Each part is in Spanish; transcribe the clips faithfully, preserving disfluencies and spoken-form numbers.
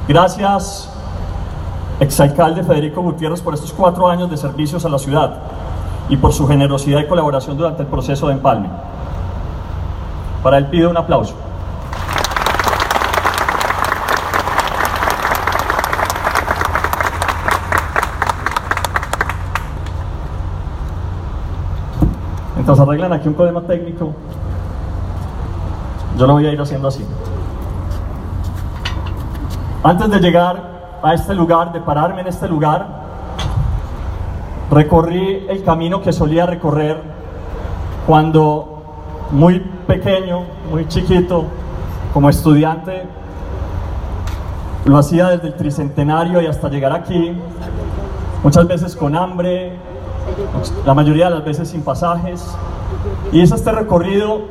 Gracias, exalcalde Federico Gutiérrez, por estos cuatro años de servicios a la ciudad y por su generosidad y colaboración durante el proceso de empalme. Para él pido un aplauso. Mientras arreglan aquí un problema técnico, yo lo voy a ir haciendo así. Antes de llegar a este lugar, de pararme en este lugar, recorrí el camino que solía recorrer cuando muy pequeño, muy chiquito, como estudiante. Lo hacía desde el Tricentenario y hasta llegar aquí, muchas veces con hambre, la mayoría de las veces sin pasajes. Y es este recorrido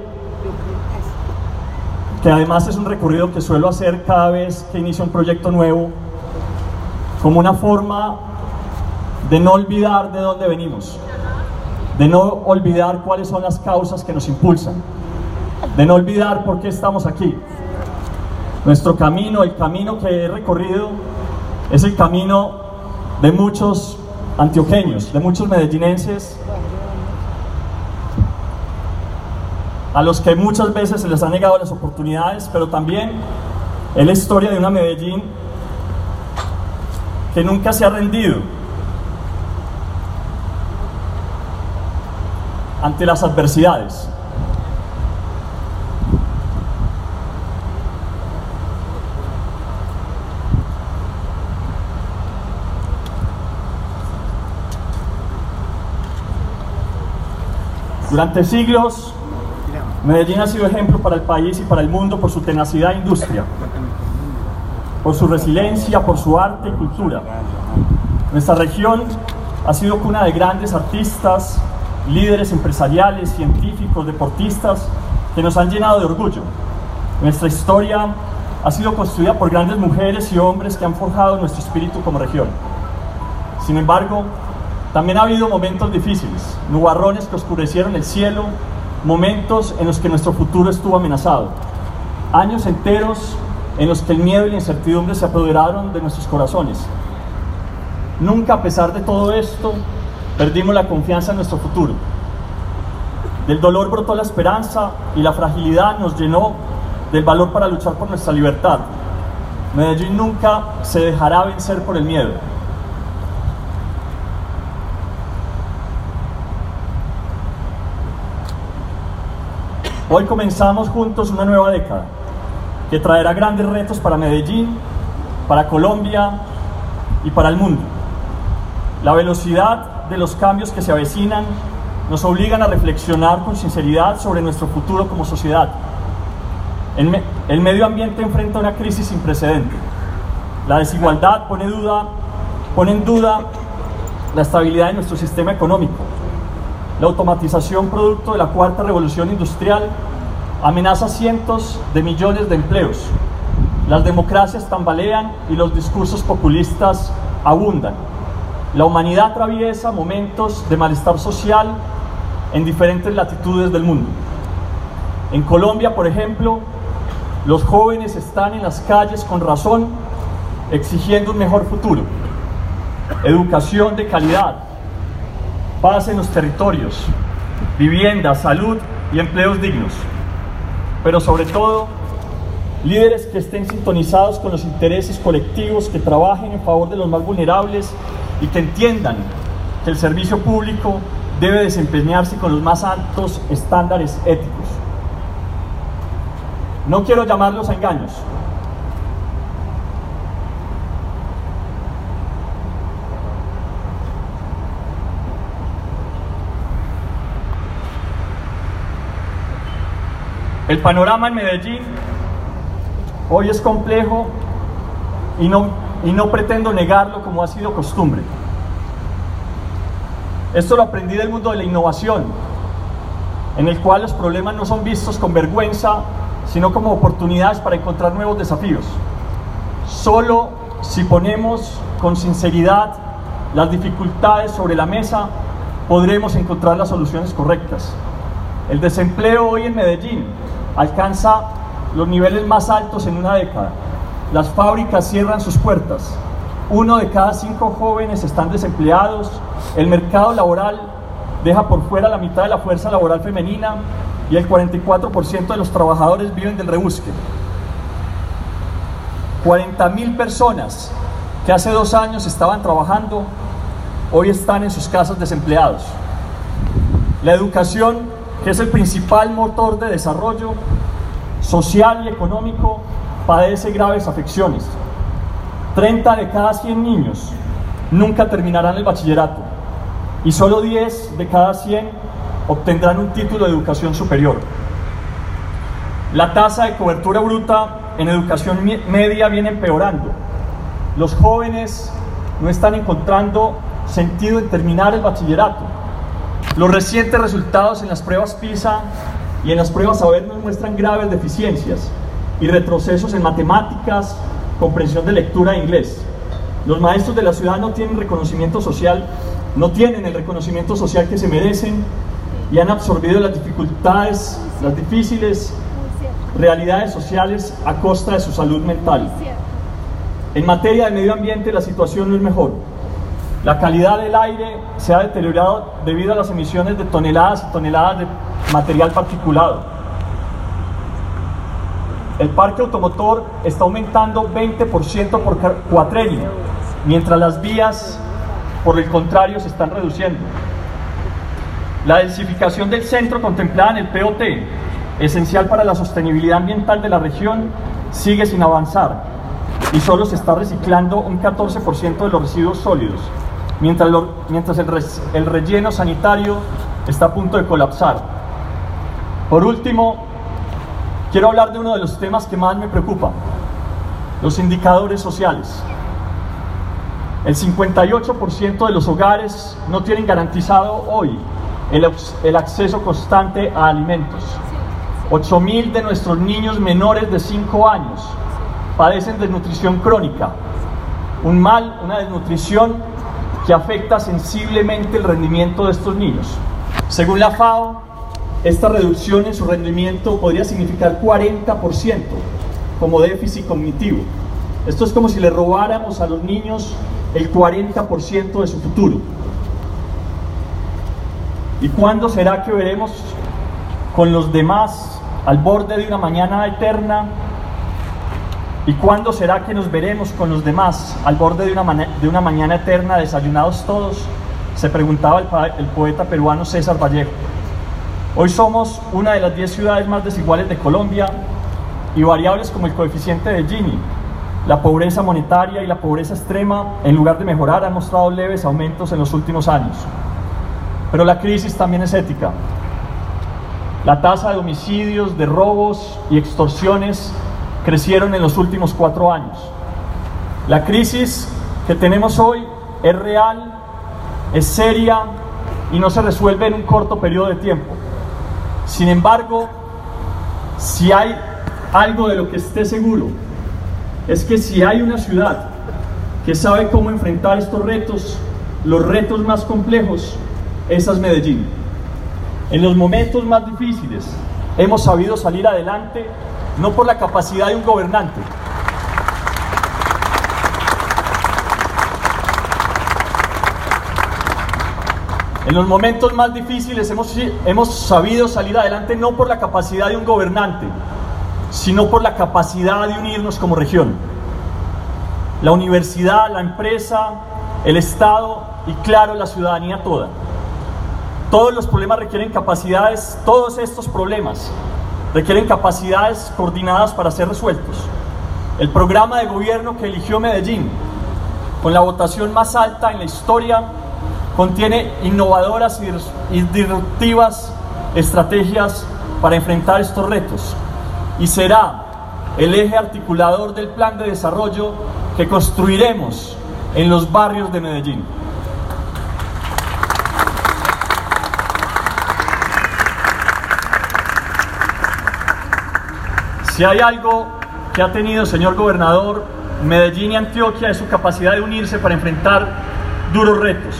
que además es un recorrido que suelo hacer cada vez que inicio un proyecto nuevo, como una forma de no olvidar de dónde venimos, de no olvidar cuáles son las causas que nos impulsan, de no olvidar por qué estamos aquí. Nuestro camino, el camino que he recorrido, es el camino de muchos antioqueños, de muchos medellinenses, a los que muchas veces se les han negado las oportunidades, pero también es la historia de una Medellín que nunca se ha rendido ante las adversidades. Durante siglos, Medellín ha sido ejemplo para el país y para el mundo por su tenacidad e industria, por su resiliencia, por su arte y cultura. Nuestra región ha sido cuna de grandes artistas, líderes empresariales, científicos, deportistas, que nos han llenado de orgullo. Nuestra historia ha sido construida por grandes mujeres y hombres que han forjado nuestro espíritu como región. Sin embargo, también ha habido momentos difíciles, nubarrones que oscurecieron el cielo, momentos en los que nuestro futuro estuvo amenazado, años enteros en los que el miedo y la incertidumbre se apoderaron de nuestros corazones. Nunca, a pesar de todo esto, perdimos la confianza en nuestro futuro. Del dolor brotó la esperanza y la fragilidad nos llenó del valor para luchar por nuestra libertad. Medellín nunca se dejará vencer por el miedo. Hoy comenzamos juntos una nueva década que traerá grandes retos para Medellín, para Colombia y para el mundo. La velocidad de los cambios que se avecinan nos obligan a reflexionar con sinceridad sobre nuestro futuro como sociedad. El, me el medio ambiente enfrenta una crisis sin precedente. La desigualdad pone, duda, pone en duda la estabilidad de nuestro sistema económico. La automatización, producto de la cuarta revolución industrial, amenaza cientos de millones de empleos. Las democracias tambalean y los discursos populistas abundan. La humanidad atraviesa momentos de malestar social en diferentes latitudes del mundo. En Colombia, por ejemplo, los jóvenes están en las calles con razón, exigiendo un mejor futuro, educación de calidad, paz en los territorios, vivienda, salud y empleos dignos. Pero sobre todo, líderes que estén sintonizados con los intereses colectivos, que trabajen en favor de los más vulnerables y que entiendan que el servicio público debe desempeñarse con los más altos estándares éticos. No quiero llamarlos a engaños. El panorama en Medellín hoy es complejo y no, y no pretendo negarlo como ha sido costumbre. Esto lo aprendí del mundo de la innovación, en el cual los problemas no son vistos con vergüenza, sino como oportunidades para encontrar nuevos desafíos. Solo si ponemos con sinceridad las dificultades sobre la mesa, podremos encontrar las soluciones correctas. El desempleo hoy en Medellín alcanza los niveles más altos en una década. las fábricas cierran sus puertas, uno de cada cinco jóvenes están desempleados, el mercado laboral deja por fuera la mitad de la fuerza laboral femenina y el cuarenta y cuatro por ciento de los trabajadores viven del rebusque. cuarenta mil personas que hace dos años estaban trabajando, hoy están en sus casas desempleados. La educación, que es el principal motor de desarrollo social y económico, padece graves afecciones. treinta de cada cien niños nunca terminarán el bachillerato y solo diez de cada cien obtendrán un título de educación superior. La tasa de cobertura bruta en educación media viene empeorando. Los jóvenes no están encontrando sentido en terminar el bachillerato. Los recientes resultados en las pruebas PISA y en las pruebas Saber nos muestran graves deficiencias y retrocesos en matemáticas, comprensión de lectura e inglés. Los maestros de la ciudad no tienen reconocimiento social, no tienen el reconocimiento social que se merecen y han absorbido las dificultades, las difíciles realidades sociales a costa de su salud mental. En materia de medio ambiente la situación no es mejor. La calidad del aire se ha deteriorado debido a las emisiones de toneladas y toneladas de material particulado. El parque automotor está aumentando veinte por ciento por cuatrenio, mientras las vías, por el contrario, se están reduciendo. La densificación del centro contemplada en el P O T, esencial para la sostenibilidad ambiental de la región, sigue sin avanzar y solo se está reciclando un catorce por ciento de los residuos sólidos, mientras, lo, mientras el, re, el relleno sanitario está a punto de colapsar. Por último, quiero hablar de uno de los temas que más me preocupa: los indicadores sociales. El cincuenta y ocho por ciento de los hogares no tienen garantizado hoy el, el acceso constante a alimentos. ocho mil de nuestros niños menores de cinco años padecen desnutrición crónica, un mal, una desnutrición que afecta sensiblemente el rendimiento de estos niños. Según la FAO, esta reducción en su rendimiento podría significar cuarenta por ciento como déficit cognitivo. Esto es como si le robáramos a los niños el cuarenta por ciento de su futuro. ¿Y cuándo será que veremos con los demás al borde de una mañana eterna? ¿Y cuándo será que nos veremos con los demás al borde de una, de una mañana eterna desayunados todos? Se preguntaba el, el poeta peruano César Vallejo. Hoy somos una de las diez ciudades más desiguales de Colombia y variables como el coeficiente de Gini, la pobreza monetaria y la pobreza extrema, en lugar de mejorar, han mostrado leves aumentos en los últimos años. Pero la crisis también es ética. La tasa de homicidios, de robos y extorsiones crecieron en los últimos cuatro años. La crisis que tenemos hoy es real, es seria y no se resuelve en un corto periodo de tiempo. Sin embargo, si hay algo de lo que esté seguro, es que si hay una ciudad que sabe cómo enfrentar estos retos, los retos más complejos, esa es Medellín. En los momentos más difíciles hemos sabido salir adelante, no por la capacidad de un gobernante, en los momentos más difíciles hemos, hemos sabido salir adelante no por la capacidad de un gobernante, sino por la capacidad de unirnos como región. La universidad, la empresa, el Estado y, claro, la ciudadanía toda. Todos los problemas requieren capacidades, todos estos problemas requieren capacidades coordinadas para ser resueltos. El programa de gobierno que eligió Medellín, con la votación más alta en la historia, contiene innovadoras y disruptivas estrategias para enfrentar estos retos y será el eje articulador del plan de desarrollo que construiremos en los barrios de Medellín. Si hay algo que ha tenido, señor gobernador, Medellín y Antioquia, es su capacidad de unirse para enfrentar duros retos.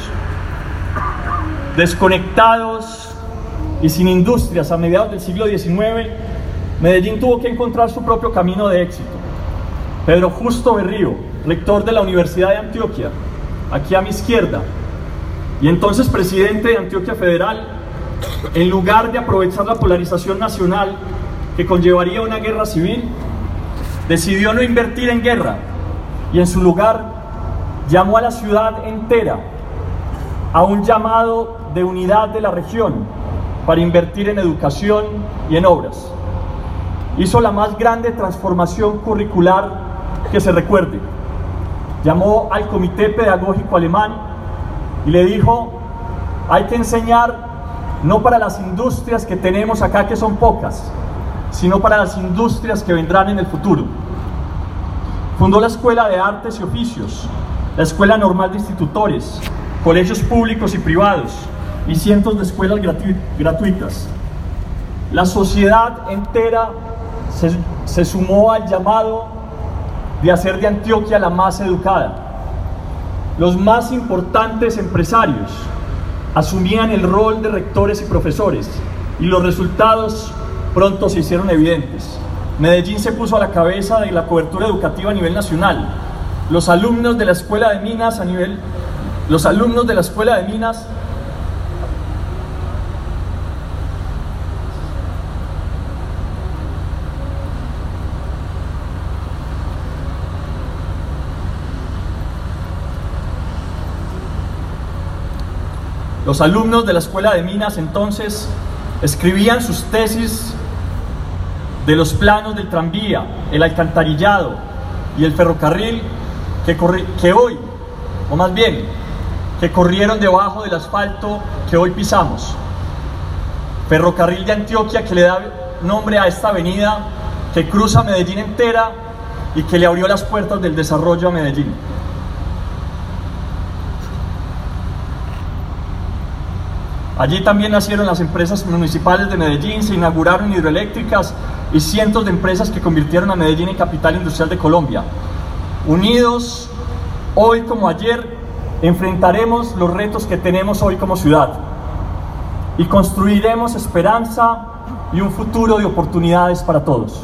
Desconectados y sin industrias a mediados del siglo diecinueve, Medellín tuvo que encontrar su propio camino de éxito. Pedro Justo Berrío, rector de la Universidad de Antioquia, aquí a mi izquierda, y entonces presidente de Antioquia Federal, en lugar de aprovechar la polarización nacional que conllevaría una guerra civil, decidió no invertir en guerra y en su lugar llamó a la ciudad entera a un llamado de unidad de la región para invertir en educación y en obras. Hizo la más grande transformación curricular que se recuerde. Llamó al Comité Pedagógico Alemán y le dijo: hay que enseñar no para las industrias que tenemos acá, que son pocas, sino para las industrias que vendrán en el futuro. Fundó la Escuela de Artes y Oficios, la Escuela Normal de Institutores, colegios públicos y privados y cientos de escuelas gratu gratuitas. La sociedad entera se, se sumó al llamado de hacer de Antioquia la más educada. Los más importantes empresarios asumían el rol de rectores y profesores, y los resultados pronto se hicieron evidentes. Medellín se puso a la cabeza de la cobertura educativa a nivel nacional. Los alumnos de la Escuela de Minas a nivel, los alumnos de la Escuela de Minas Los alumnos de la Escuela de Minas entonces escribían sus tesis de los planos del tranvía, el alcantarillado y el ferrocarril que, que hoy, o más bien, que corrieron debajo del asfalto que hoy pisamos. Ferrocarril de Antioquia, que le da nombre a esta avenida que cruza Medellín entera y que le abrió las puertas del desarrollo a Medellín. Allí también nacieron las empresas municipales de Medellín, se inauguraron hidroeléctricas y cientos de empresas que convirtieron a Medellín en capital industrial de Colombia. Unidos, hoy como ayer, enfrentaremos los retos que tenemos hoy como ciudad y construiremos esperanza y un futuro de oportunidades para todos.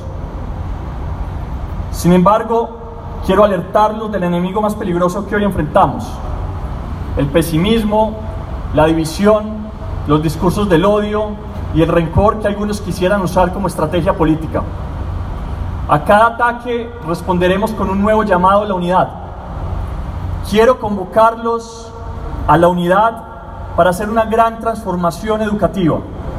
Sin embargo, quiero alertarlos del enemigo más peligroso que hoy enfrentamos: el pesimismo, la división, los discursos del odio y el rencor que algunos quisieran usar como estrategia política. A cada ataque responderemos con un nuevo llamado a la unidad. Quiero convocarlos a la unidad para hacer una gran transformación educativa.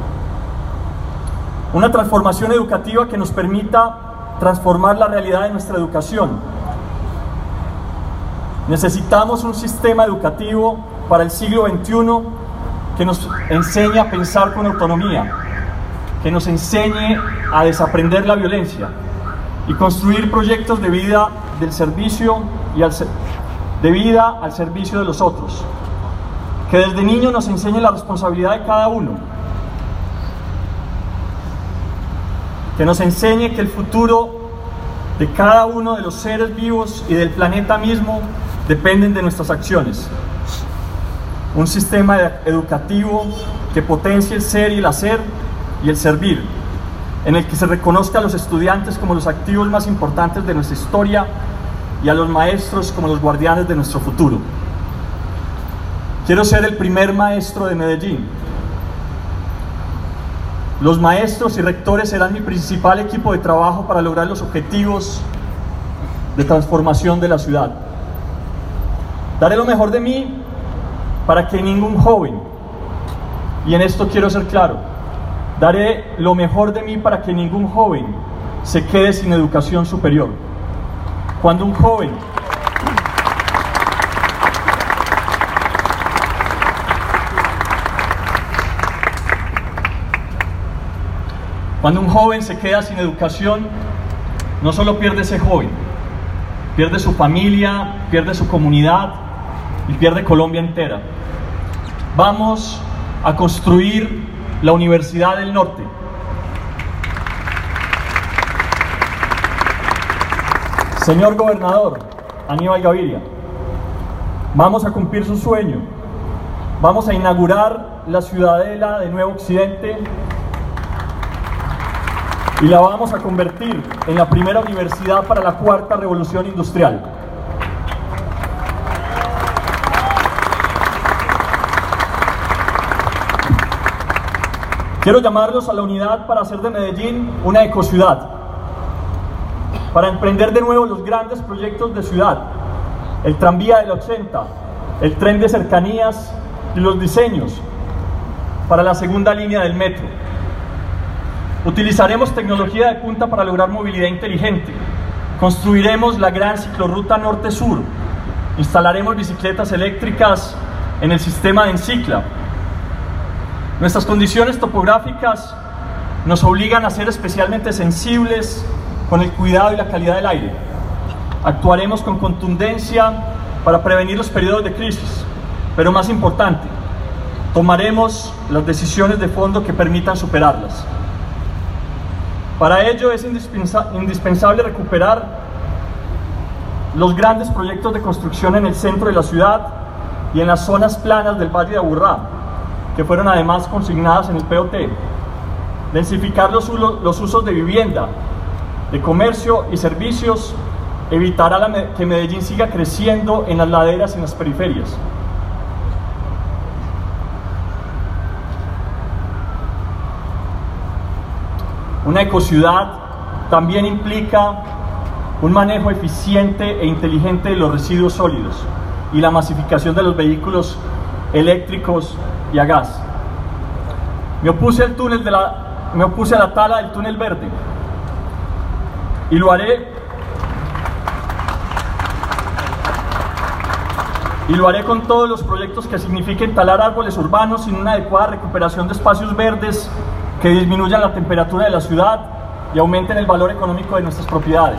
Una transformación educativa que nos permita transformar la realidad de nuestra educación. Necesitamos un sistema educativo para el siglo veintiuno que nos enseñe a pensar con autonomía, que nos enseñe a desaprender la violencia y construir proyectos de vida del servicio y al, de vida al servicio de los otros, que desde niño nos enseñe la responsabilidad de cada uno, que nos enseñe que el futuro de cada uno de los seres vivos y del planeta mismo dependen de nuestras acciones. Un sistema educativo que potencie el ser y el hacer y el servir, en el que se reconozca a los estudiantes como los activos más importantes de nuestra historia y a los maestros como los guardianes de nuestro futuro. Quiero ser el primer maestro de Medellín. Los maestros y rectores serán mi principal equipo de trabajo para lograr los objetivos de transformación de la ciudad. Daré lo mejor de mí para que ningún joven, y en esto quiero ser claro, daré lo mejor de mí para que ningún joven se quede sin educación superior. Cuando un joven Cuando un joven se queda sin educación, no solo pierde ese joven, pierde su familia, pierde su comunidad y pierde Colombia entera. Vamos a construir la Universidad del Norte. Señor gobernador Aníbal Gaviria, vamos a cumplir su sueño. Vamos a inaugurar la Ciudadela de Nuevo Occidente. y la vamos a convertir en la primera universidad para la cuarta revolución industrial. Quiero llamarlos a la unidad para hacer de Medellín una ecociudad, para emprender de nuevo los grandes proyectos de ciudad, el tranvía del ochenta, el tren de cercanías y los diseños para la segunda línea del metro. Utilizaremos tecnología de punta para lograr movilidad inteligente, construiremos la gran ciclorruta norte-sur, instalaremos bicicletas eléctricas en el sistema de Encicla. Nuestras condiciones topográficas nos obligan a ser especialmente sensibles con el cuidado y la calidad del aire. Actuaremos con contundencia para prevenir los periodos de crisis, pero más importante, tomaremos las decisiones de fondo que permitan superarlas. Para ello es indispensa- indispensable recuperar los grandes proyectos de construcción en el centro de la ciudad y en las zonas planas del Valle de Aburrá, que fueron además consignadas en el P O T, densificar los, los usos de vivienda, de comercio y servicios, evitará la, que Medellín siga creciendo en las laderas y en las periferias. Una ecociudad también implica un manejo eficiente e inteligente de los residuos sólidos y la masificación de los vehículos eléctricos y a gas. Me opuse al túnel de la, me opuse a la tala del túnel verde y lo haré y lo haré con todos los proyectos que signifiquen talar árboles urbanos sin una adecuada recuperación de espacios verdes que disminuyan la temperatura de la ciudad y aumenten el valor económico de nuestras propiedades.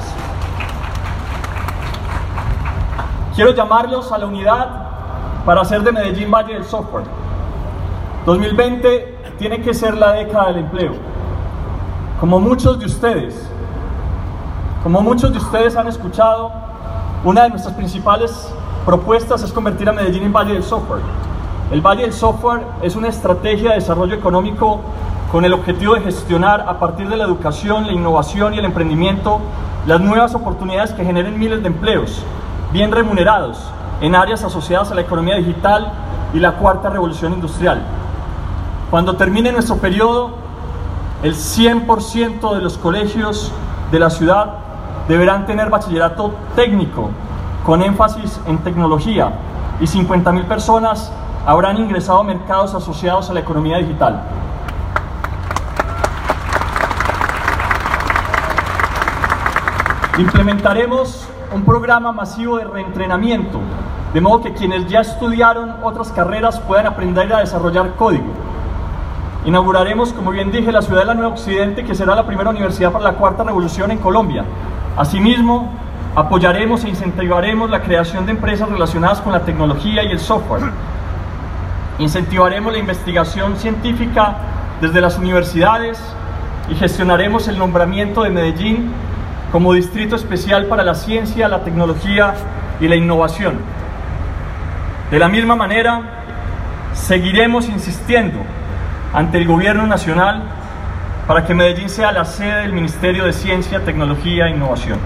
Quiero llamarlos a la unidad para hacer de Medellín Valle del Software. dos mil veinte tiene que ser la década del empleo. Como muchos de ustedes, como muchos de ustedes han escuchado, una de nuestras principales propuestas es convertir a Medellín en Valle del Software. El Valle del Software es una estrategia de desarrollo económico con el objetivo de gestionar a partir de la educación, la innovación y el emprendimiento las nuevas oportunidades que generen miles de empleos bien remunerados en áreas asociadas a la economía digital y la cuarta revolución industrial. Cuando termine nuestro periodo, el cien por ciento de los colegios de la ciudad deberán tener bachillerato técnico con énfasis en tecnología y cincuenta mil personas habrán ingresado a mercados asociados a la economía digital. Implementaremos un programa masivo de reentrenamiento, de modo que quienes ya estudiaron otras carreras puedan aprender a desarrollar código. Inauguraremos, como bien dije, la ciudad de la Nueva Occidente, que será la primera universidad para la cuarta revolución en Colombia. Asimismo, apoyaremos e incentivaremos la creación de empresas relacionadas con la tecnología y el software. Incentivaremos la investigación científica desde las universidades y gestionaremos el nombramiento de Medellín como distrito especial para la ciencia, la tecnología y la innovación. De la misma manera, seguiremos insistiendo ante el gobierno nacional para que Medellín sea la sede del Ministerio de Ciencia, Tecnología e Innovación.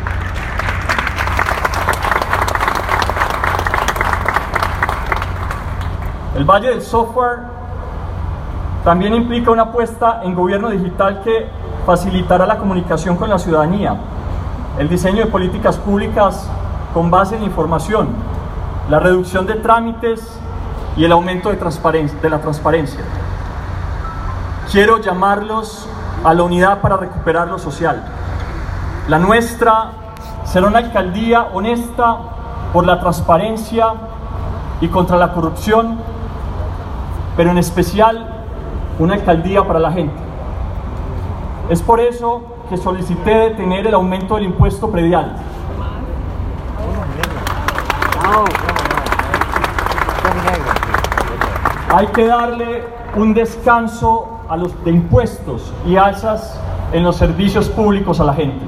El Valle del Software también implica una apuesta en gobierno digital que facilitará la comunicación con la ciudadanía, el diseño de políticas públicas con base en información, la reducción de trámites y el aumento de, transparencia, de la transparencia. Quiero llamarlos a la unidad para recuperar lo social. La nuestra será una alcaldía honesta por la transparencia y contra la corrupción, pero en especial una alcaldía para la gente. Es por eso que solicité detener el aumento del impuesto predial. Hay que darle un descanso a los de impuestos y alzas en los servicios públicos a la gente.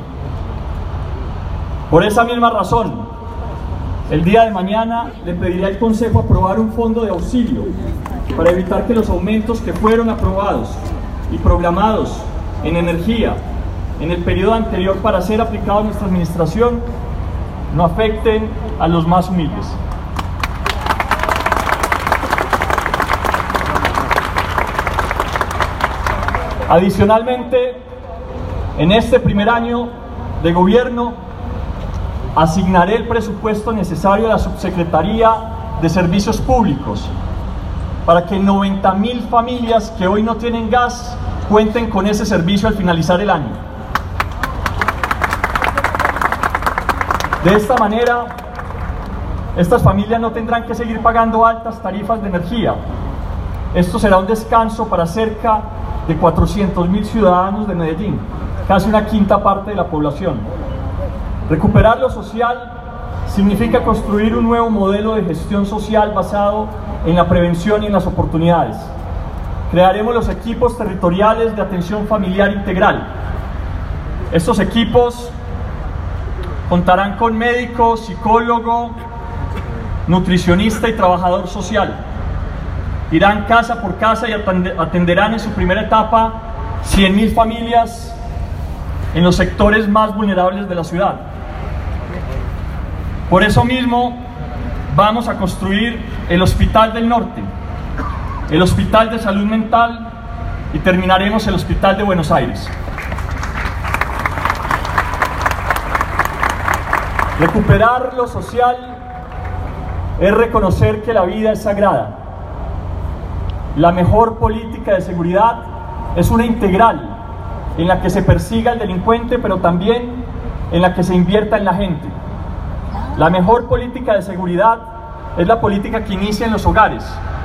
Por esa misma razón, el día de mañana le pediré al Consejo aprobar un fondo de auxilio para evitar que los aumentos que fueron aprobados y programados en energía, en el periodo anterior para ser aplicados en nuestra administración no afecten a los más humildes. Adicionalmente, en este primer año de gobierno, asignaré el presupuesto necesario a la Subsecretaría de Servicios Públicos para que noventa mil familias que hoy no tienen gas cuenten con ese servicio al finalizar el año. De esta manera, estas familias no tendrán que seguir pagando altas tarifas de energía. Esto será un descanso para cerca de cuatrocientos mil ciudadanos de Medellín, casi una quinta parte de la población. Recuperar lo social significa construir un nuevo modelo de gestión social basado en la prevención y en las oportunidades. Crearemos los equipos territoriales de atención familiar integral. Estos equipos contarán con médico, psicólogo, nutricionista y trabajador social. Irán casa por casa y atenderán en su primera etapa cien mil familias en los sectores más vulnerables de la ciudad. Por eso mismo vamos a construir el Hospital del Norte, el Hospital de Salud Mental y terminaremos el Hospital de Buenos Aires. Recuperar lo social es reconocer que la vida es sagrada. La mejor política de seguridad es una integral en la que se persiga al delincuente, pero también en la que se invierta en la gente. La mejor política de seguridad es la política que inicia en los hogares,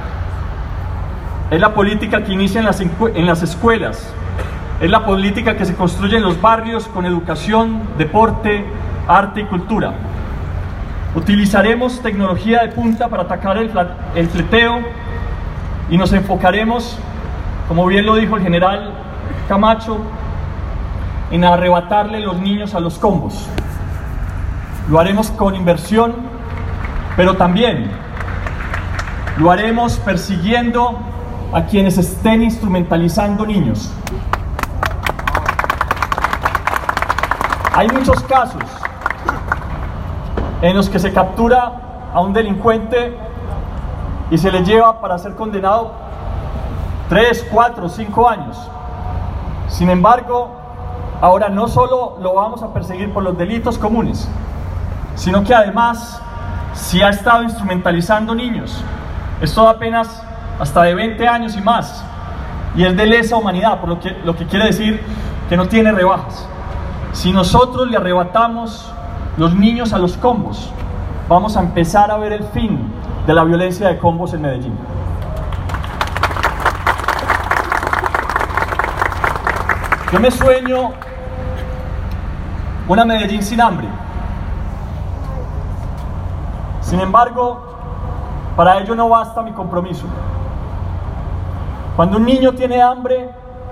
es la política que inicia en las, en las escuelas, es la política que se construye en los barrios con educación, deporte, arte y cultura. Utilizaremos tecnología de punta para atacar el, el fleteo y nos enfocaremos, como bien lo dijo el general Camacho, en arrebatarle los niños a los combos. Lo haremos con inversión, pero también lo haremos persiguiendo a quienes estén instrumentalizando niños. Hay muchos casos en los que se captura a un delincuente y se le lleva para ser condenado tres, cuatro, cinco años. Sin embargo, ahora no solo lo vamos a perseguir por los delitos comunes, sino que además, si ha estado instrumentalizando niños, esto da apenas hasta de veinte años y más, y es de lesa humanidad, por lo que, lo que quiere decir que no tiene rebajas. Si nosotros le arrebatamos los niños a los combos, vamos a empezar a ver el fin de la violencia de combos en Medellín. Yo me sueño una Medellín sin hambre. Sin embargo, para ello no basta mi compromiso. Cuando un niño tiene hambre,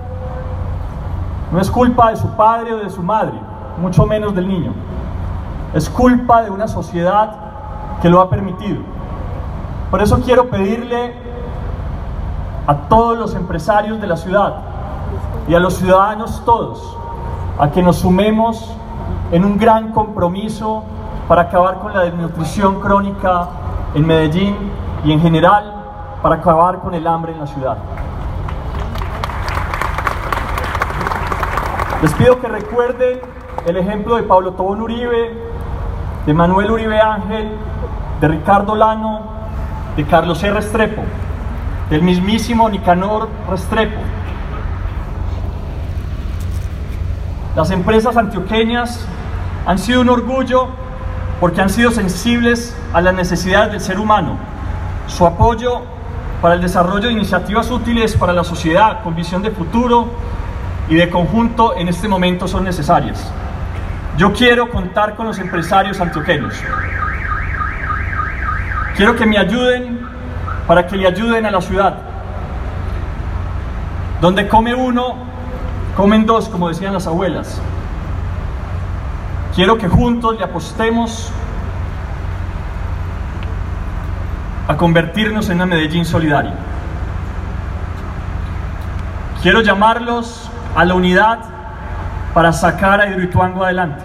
no es culpa de su padre o de su madre, mucho menos del niño. Es culpa de una sociedad que lo ha permitido. Por eso quiero pedirle a todos los empresarios de la ciudad y a los ciudadanos todos a que nos sumemos en un gran compromiso para acabar con la desnutrición crónica en Medellín y en general para acabar con el hambre en la ciudad. Les pido que recuerden el ejemplo de Pablo Tobón Uribe, de Manuel Uribe Ángel, de Ricardo Lano, de Carlos C. Restrepo, del mismísimo Nicanor Restrepo. Las empresas antioqueñas han sido un orgullo porque han sido sensibles a las necesidades del ser humano. Su apoyo para el desarrollo de iniciativas útiles para la sociedad con visión de futuro y de conjunto en este momento son necesarias. Yo quiero contar con los empresarios antioqueños. Quiero que me ayuden para que le ayuden a la ciudad. Donde come uno, comen dos, como decían las abuelas. Quiero que juntos le apostemos a convertirnos en una Medellín solidaria. Quiero llamarlos a la unidad para sacar a Hidroituango adelante.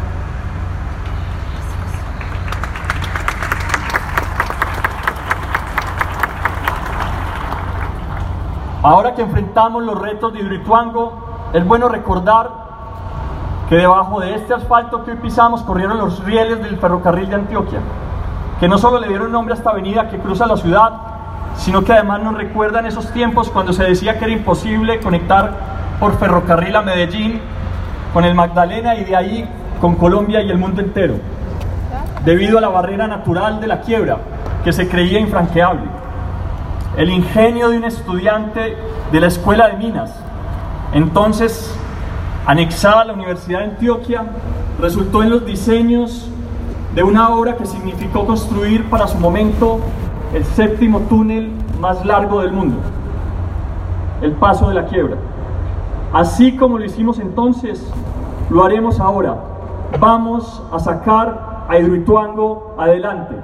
Ahora que enfrentamos los retos de Hidroituango, es bueno recordar que debajo de este asfalto que hoy pisamos corrieron los rieles del ferrocarril de Antioquia, que no solo le dieron nombre a esta avenida que cruza la ciudad, sino que además nos recuerdan esos tiempos cuando se decía que era imposible conectar por ferrocarril a Medellín con el Magdalena y de ahí con Colombia y el mundo entero, debido a la barrera natural de la quiebra que se creía infranqueable. El ingenio de un estudiante de la Escuela de Minas, entonces anexada a la Universidad de Antioquia, resultó en los diseños de una obra que significó construir para su momento el séptimo túnel más largo del mundo, el Paso de la Quiebra. Así como lo hicimos entonces, lo haremos ahora. Vamos a sacar a Hidroituango adelante.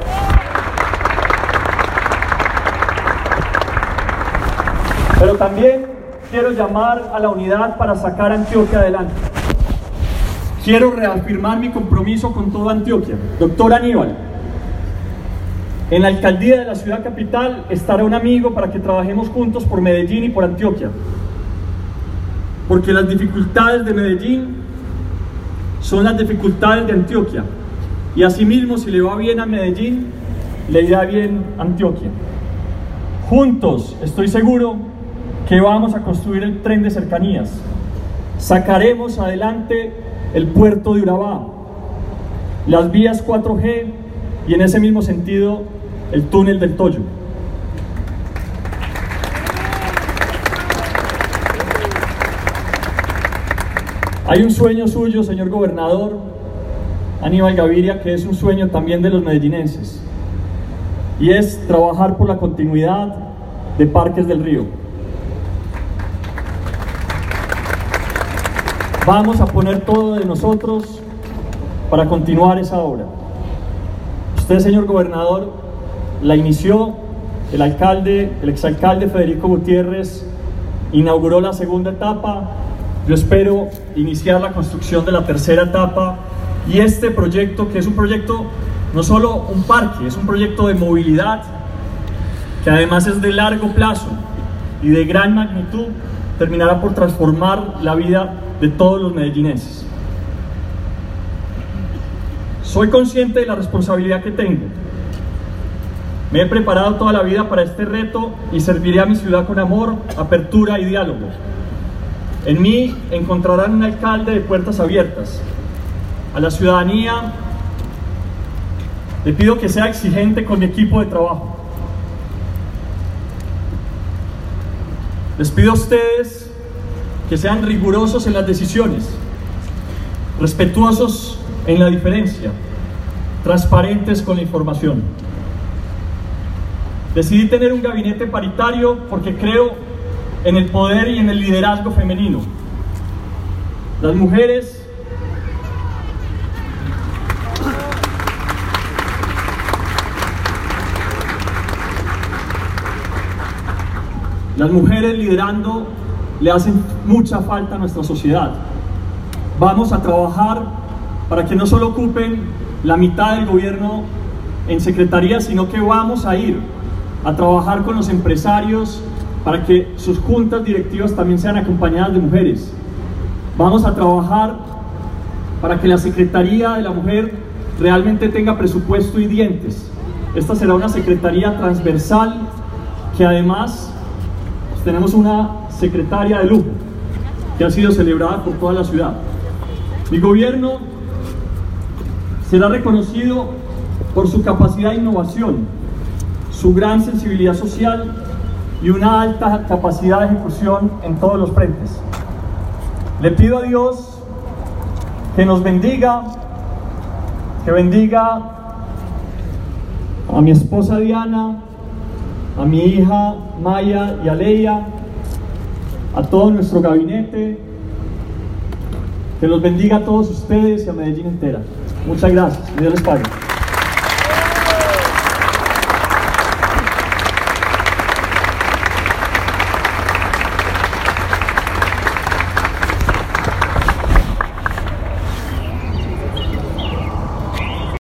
Pero también quiero llamar a la unidad para sacar a Antioquia adelante. Quiero reafirmar mi compromiso con toda Antioquia. Doctor Aníbal, en la alcaldía de la ciudad capital estará un amigo para que trabajemos juntos por Medellín y por Antioquia. Porque las dificultades de Medellín son las dificultades de Antioquia. Y asimismo, si le va bien a Medellín, le irá bien a Antioquia. Juntos, estoy seguro que vamos a construir el tren de cercanías. Sacaremos adelante el puerto de Urabá, las vías cuatro G y en ese mismo sentido el túnel del Toyo. Hay un sueño suyo, señor gobernador Aníbal Gaviria, que es un sueño también de los medellinenses, y es trabajar por la continuidad de Parques del Río. Vamos a poner todo de nosotros para continuar esa obra. Usted, señor gobernador, la inició, el alcalde, el exalcalde Federico Gutiérrez inauguró la segunda etapa. Yo espero iniciar la construcción de la tercera etapa, y este proyecto, que es un proyecto no solo un parque, es un proyecto de movilidad que además es de largo plazo y de gran magnitud, terminará por transformar la vida de todos los medellinenses. Soy consciente de la responsabilidad que tengo. Me he preparado toda la vida para este reto y serviré a mi ciudad con amor, apertura y diálogo. En mí encontrarán un alcalde de puertas abiertas. A la ciudadanía le pido que sea exigente con mi equipo de trabajo. Les pido a ustedes que sean rigurosos en las decisiones, respetuosos en la diferencia, transparentes con la información. Decidí tener un gabinete paritario porque creo en el poder y en el liderazgo femenino. Las mujeres Las mujeres liderando le hacen mucha falta a nuestra sociedad. Vamos a trabajar para que no solo ocupen la mitad del gobierno en secretarías, sino que vamos a ir a trabajar con los empresarios para que sus juntas directivas también sean acompañadas de mujeres. Vamos a trabajar para que la Secretaría de la Mujer realmente tenga presupuesto y dientes. Esta será una secretaría transversal que además pues, tenemos una secretaria de lujo que ha sido celebrada por toda la ciudad. Mi gobierno será reconocido por su capacidad de innovación, su gran sensibilidad social y una alta capacidad de ejecución en todos los frentes. Le pido a Dios que nos bendiga, que bendiga a mi esposa Diana, a mi hija Maya y a Leia, a todo nuestro gabinete, que los bendiga a todos ustedes y a Medellín entera. Muchas gracias. Dios les pague.